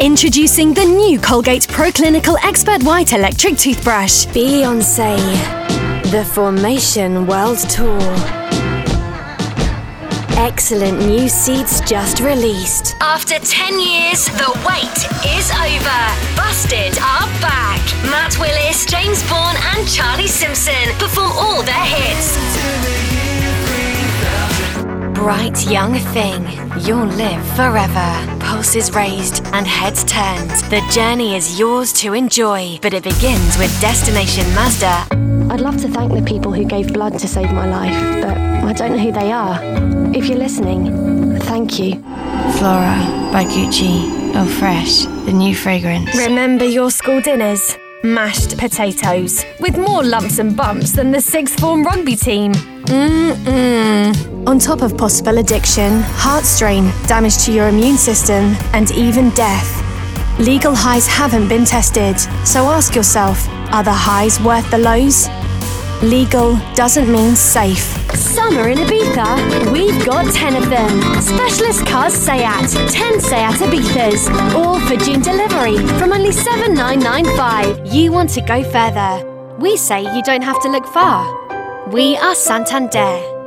Introducing the new Colgate ProClinical Expert White Electric Toothbrush. Beyoncé, the Formation World Tour. Excellent new seats just released. After 10 years, the wait is over. Busted are back. Matt Willis, James Bourne and Charlie Simpson perform all their hits. Bright young thing, you'll live forever. Pulses raised and heads turned. The journey is yours to enjoy, but it begins with Destination Mazda. I'd love to thank the people who gave blood to save my life, but I don't know who they are. If you're listening, thank you. Flora by Gucci. Oh, fresh. The new fragrance. Remember your school dinners? Mashed potatoes, with more lumps and bumps than the sixth form rugby team. On top of possible addiction, heart strain, damage to your immune system, and even death. Legal highs haven't been tested, so ask yourself, are the highs worth the lows? Legal doesn't mean safe. Summer in Ibiza? We've got 10 of them. Specialist Cars Seat. 10 Seat Ibizas. All for June delivery from only $7,995. You want to go further. We say you don't have to look far. We are Santander.